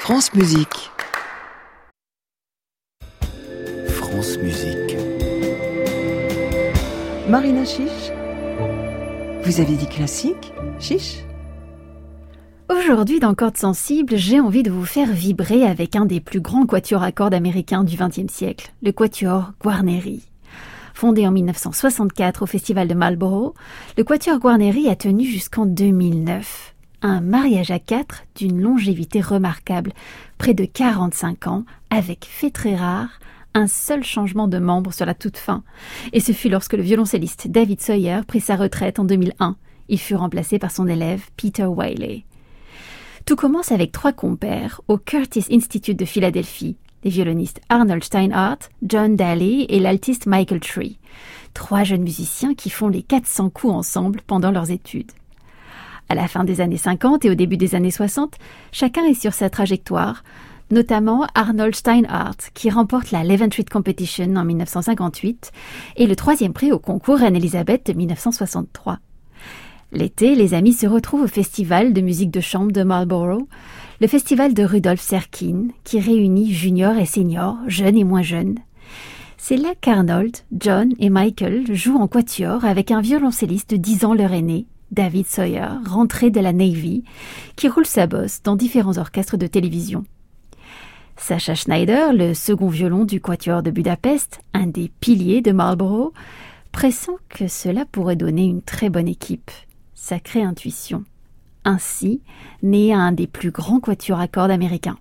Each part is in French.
France Musique. France Musique. Marina Chiche. Vous avez dit classique, Chiche? Aujourd'hui, dans Cordes sensibles, j'ai envie de vous faire vibrer avec un des plus grands quatuors à cordes américains du XXe siècle, le quatuor Guarneri. Fondé en 1964 au Festival de Marlborough, le quatuor Guarneri a tenu jusqu'en 2009. Un mariage à 4 d'une longévité remarquable, près de 45 ans, avec fait très rare, un seul changement de membre sur la toute fin. Et ce fut lorsque le violoncelliste David Sawyer prit sa retraite en 2001. Il fut remplacé par son élève Peter Wiley. Tout commence avec 3 compères au Curtis Institute de Philadelphie, les violonistes Arnold Steinhardt, John Daly et l'altiste Michael Tree. 3 jeunes musiciens qui font les 400 coups ensemble pendant leurs études. À la fin des années 50 et au début des années 60, chacun est sur sa trajectoire, notamment Arnold Steinhardt, qui remporte la Levant Street Competition en 1958 et le 3e prix au concours Reine-Élisabeth de 1963. L'été, les amis se retrouvent au festival de musique de chambre de Marlborough, le festival de Rudolf Serkin, qui réunit juniors et seniors, jeunes et moins jeunes. C'est là qu'Arnold, John et Michael jouent en quatuor avec un violoncelliste de 10 ans leur aîné, David Sawyer, rentré de la Navy, qui roule sa bosse dans différents orchestres de télévision. Sacha Schneider, le second violon du quatuor de Budapest, un des piliers de Marlborough, pressent que cela pourrait donner une très bonne équipe. Sacrée intuition. Ainsi, naît un des plus grands quatuors à cordes américains.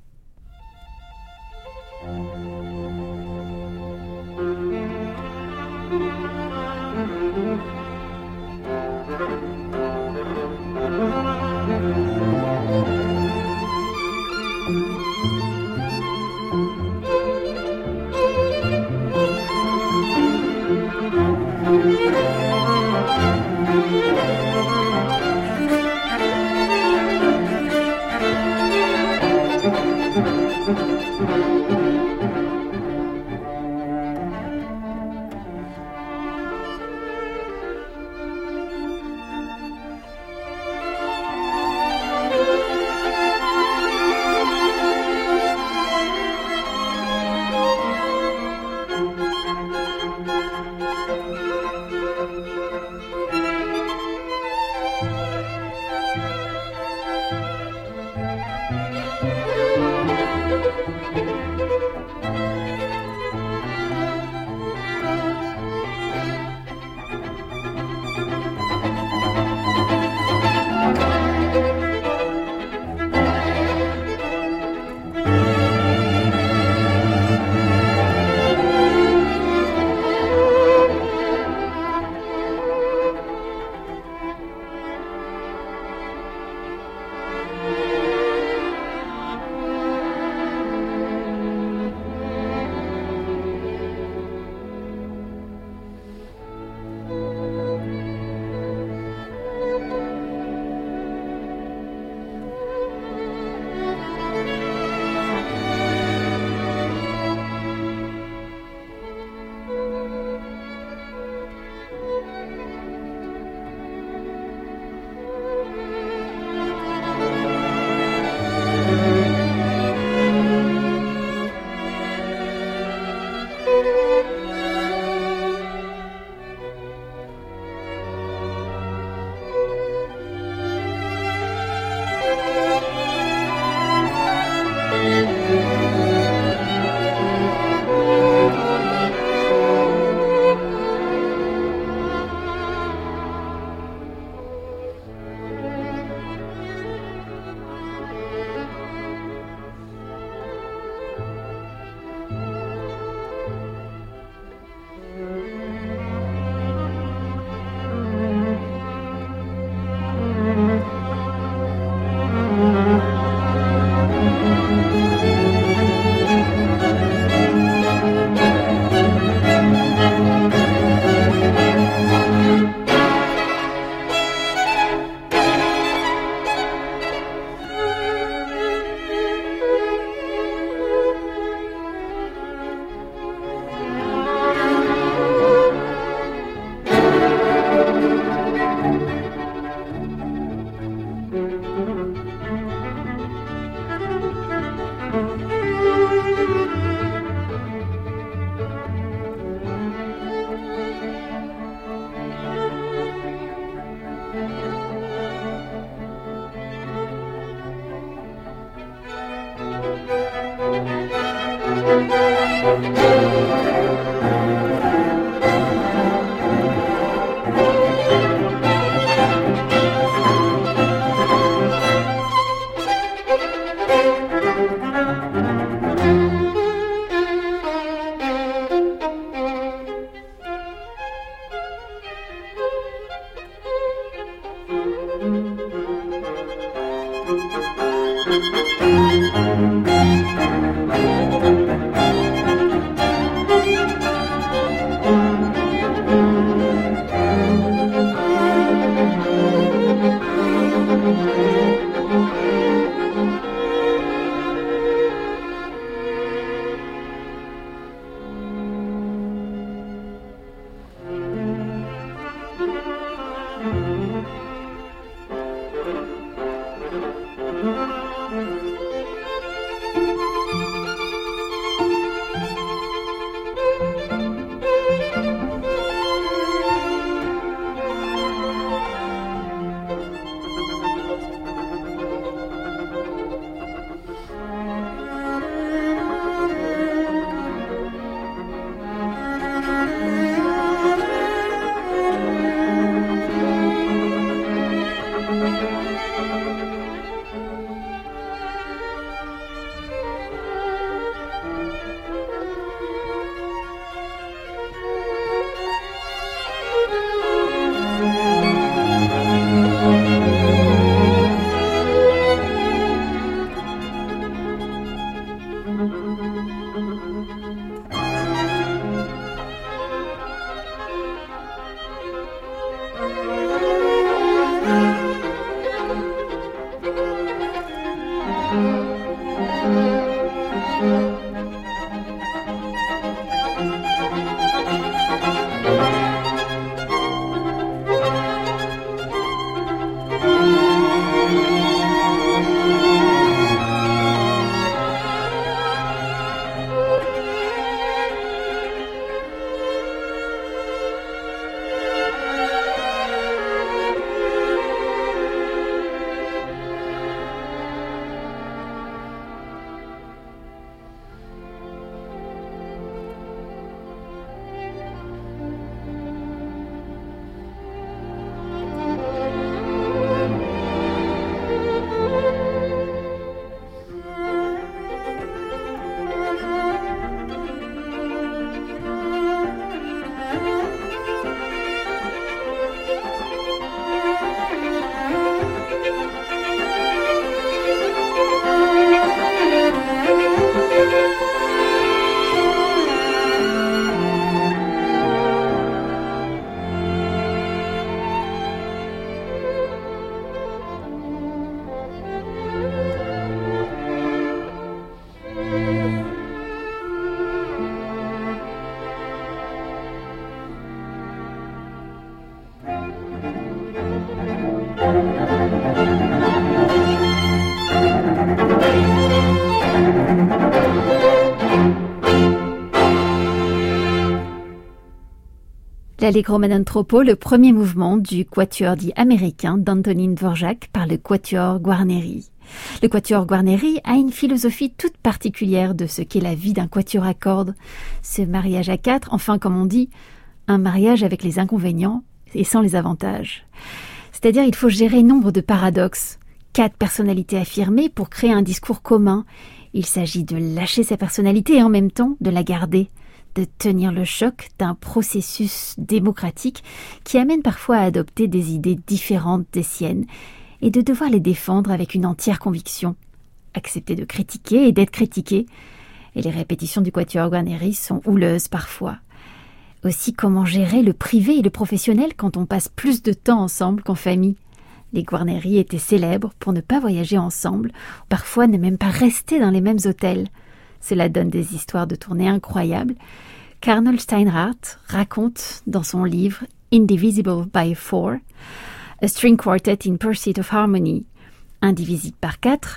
L'Allegro Manentroppo, le premier mouvement du quatuor dit américain d'Antonín Dvořák par le quatuor Guarneri. Le quatuor Guarneri a une philosophie toute particulière de ce qu'est la vie d'un quatuor à cordes, ce mariage à quatre, enfin comme on dit, un mariage avec les inconvénients et sans les avantages. C'est-à-dire il faut gérer nombre de paradoxes, 4 personnalités affirmées pour créer un discours commun. Il s'agit de lâcher sa personnalité et en même temps de la garder, de tenir le choc d'un processus démocratique qui amène parfois à adopter des idées différentes des siennes et de devoir les défendre avec une entière conviction, accepter de critiquer et d'être critiqué. Et les répétitions du quatuor Guarneri sont houleuses parfois. Aussi, comment gérer le privé et le professionnel quand on passe plus de temps ensemble qu'en famille. Les Guarneri étaient célèbres pour ne pas voyager ensemble, parfois ne même pas rester dans les mêmes hôtels. Cela donne des histoires de tournées incroyables qu'Arnold Steinhardt raconte dans son livre Indivisible by Four, A String Quartet in Pursuit of Harmony, indivisible par 4,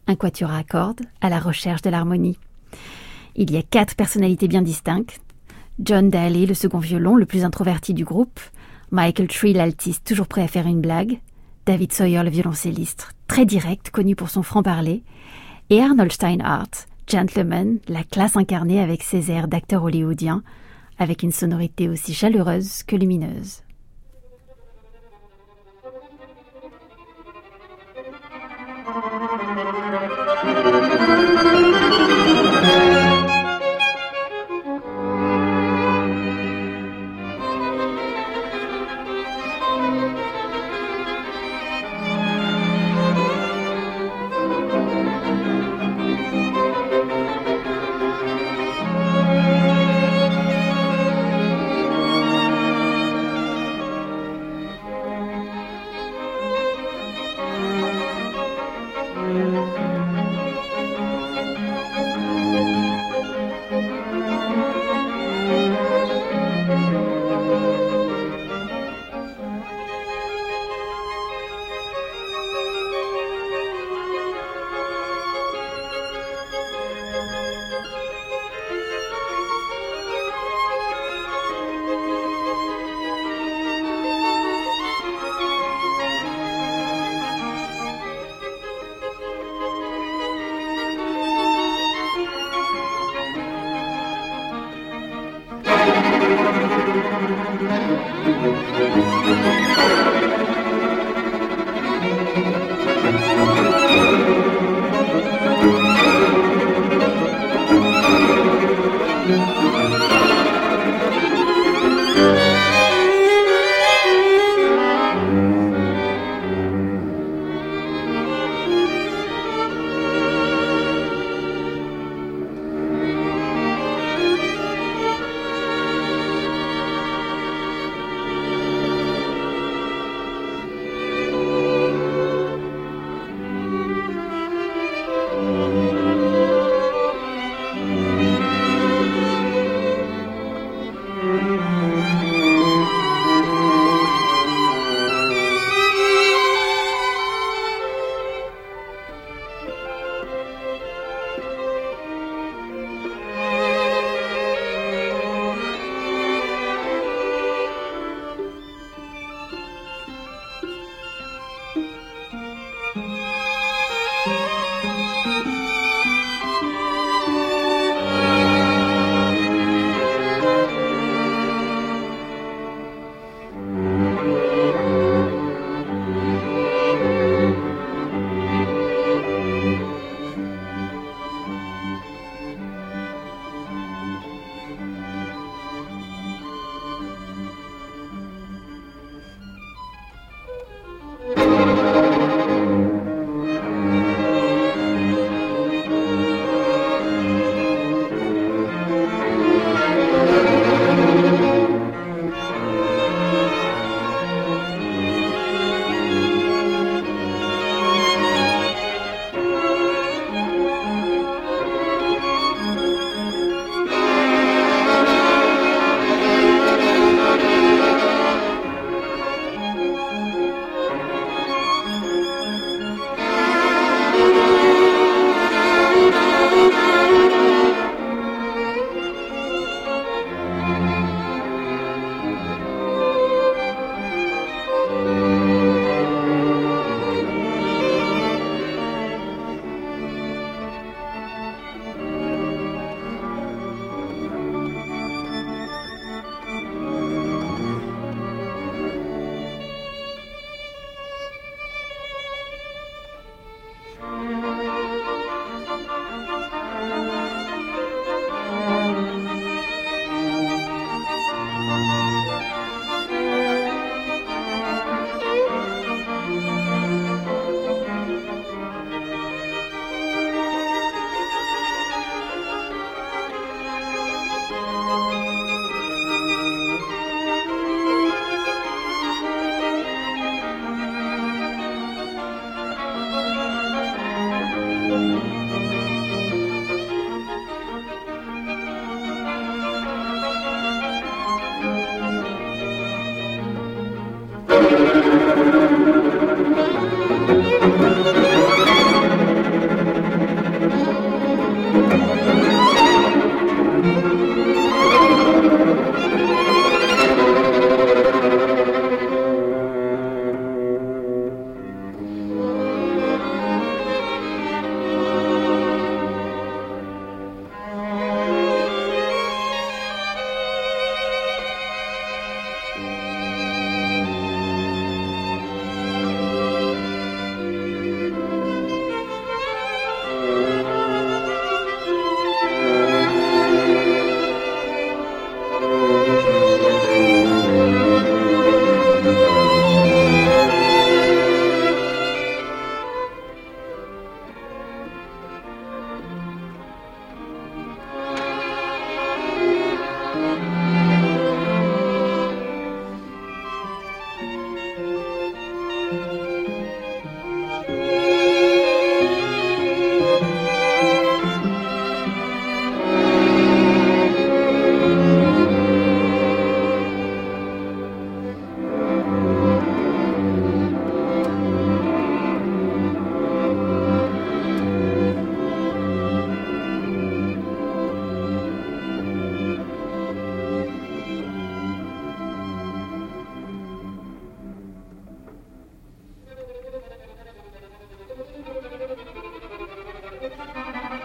un quatuor à cordes à la recherche de l'harmonie. Il y a 4 personnalités bien distinctes. John Daly, le second violon, le plus introverti du groupe. Michael Tree, l'altiste, toujours prêt à faire une blague. David Sawyer, le violoncelliste, très direct, connu pour son franc-parler. Et Arnold Steinhardt, gentleman, la classe incarnée avec ses airs d'acteur hollywoodien, avec une sonorité aussi chaleureuse que lumineuse.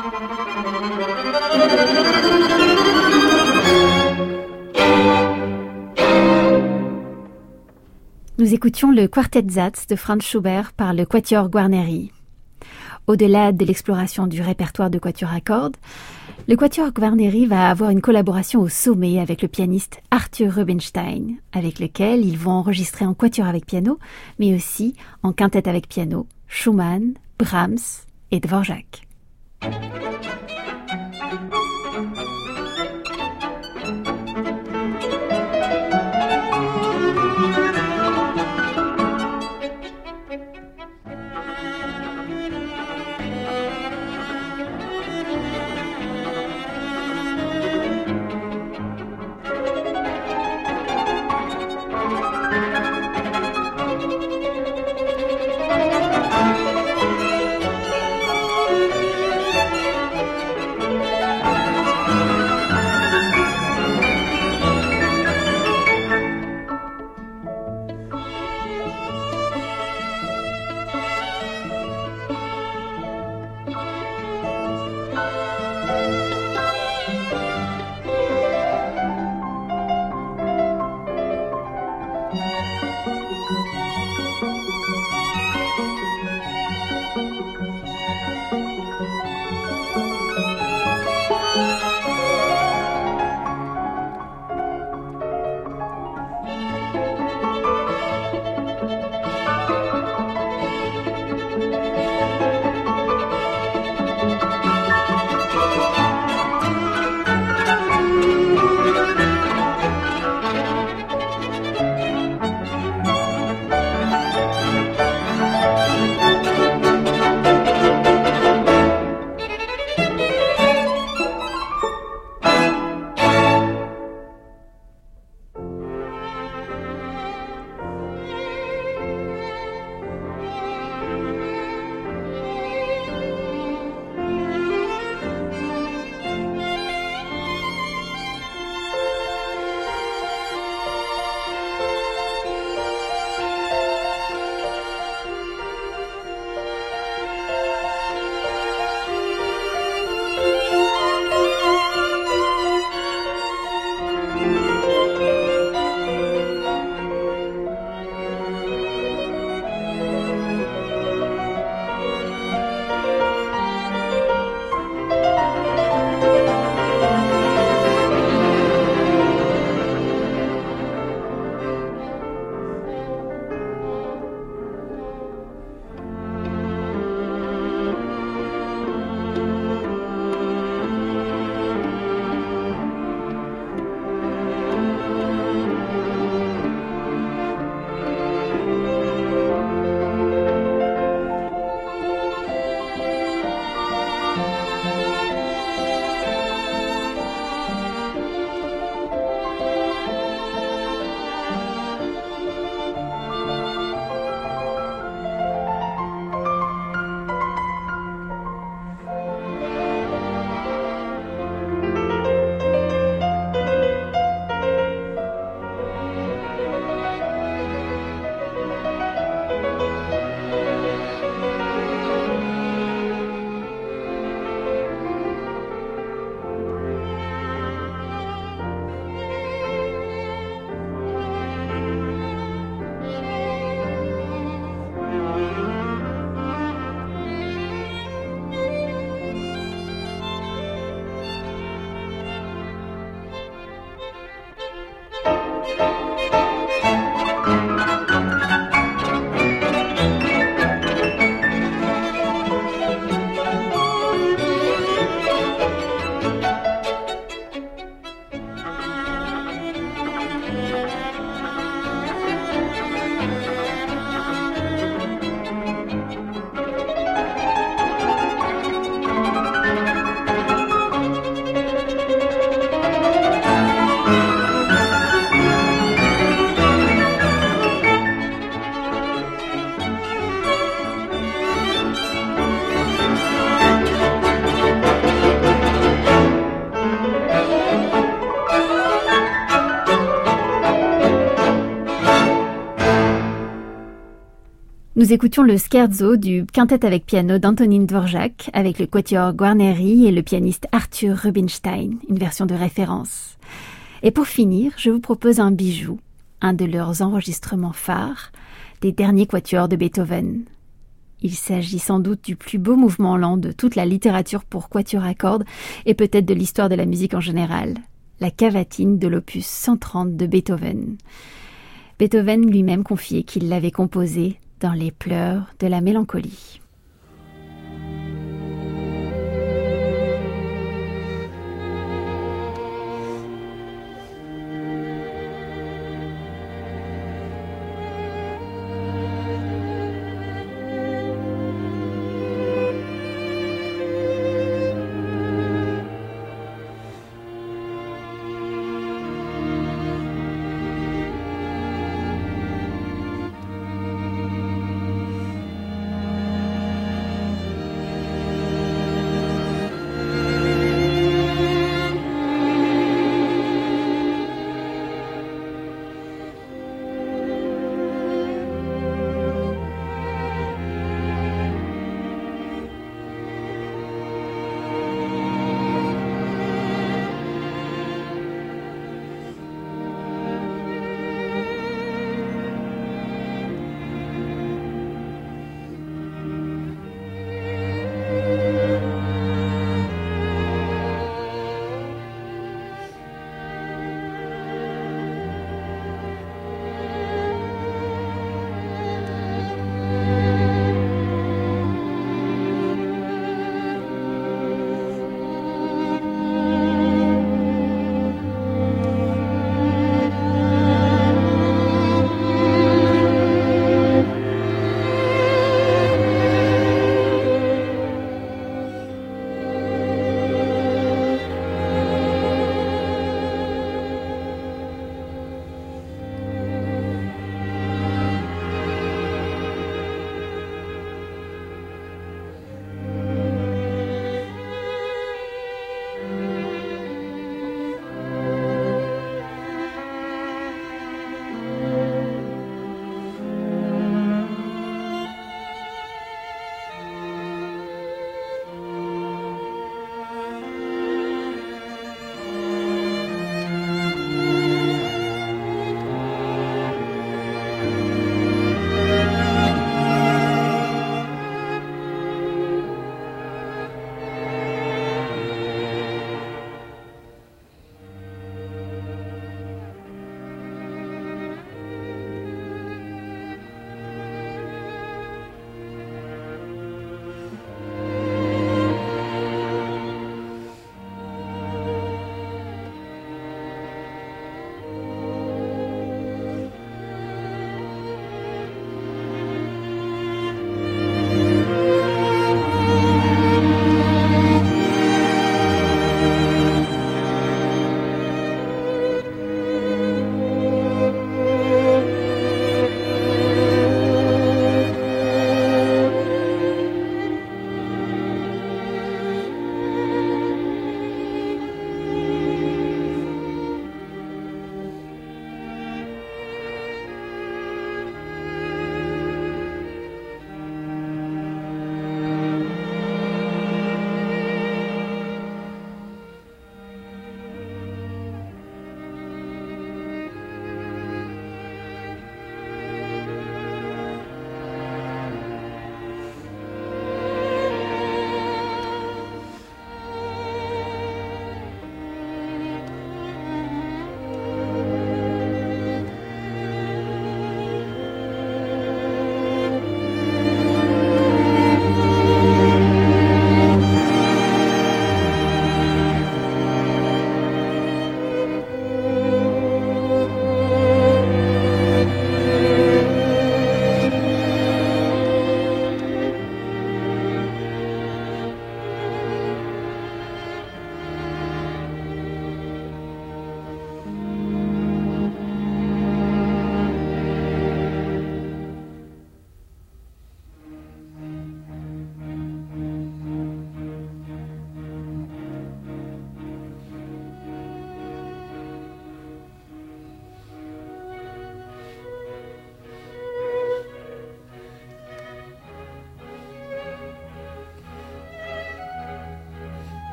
Nous écoutions le Quartet Satz de Franz Schubert par le Quatuor Guarneri. Au-delà de l'exploration du répertoire de quatuor à cordes, le Quatuor Guarneri va avoir une collaboration au sommet avec le pianiste Arthur Rubinstein, avec lequel ils vont enregistrer en quatuor avec piano, mais aussi en quintette avec piano, Schumann, Brahms et Dvorak. Nous écoutions le scherzo du quintet avec piano d'Antonín Dvořák avec le quatuor Guarneri et le pianiste Arthur Rubinstein, une version de référence. Et pour finir, je vous propose un bijou, un de leurs enregistrements phares, des derniers quatuors de Beethoven. Il s'agit sans doute du plus beau mouvement lent de toute la littérature pour quatuor à cordes et peut-être de l'histoire de la musique en général, la cavatine de l'opus 130 de Beethoven. Beethoven lui-même confiait qu'il l'avait composé dans les pleurs de la mélancolie.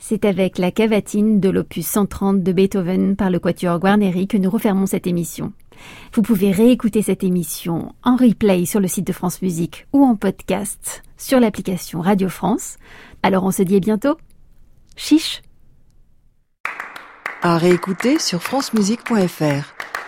C'est avec la cavatine de l'opus 130 de Beethoven par le quatuor Guarneri que nous refermons cette émission. Vous pouvez réécouter cette émission en replay sur le site de France Musique ou en podcast sur l'application Radio France. Alors on se dit à bientôt. Chiche! À réécouter sur francemusique.fr.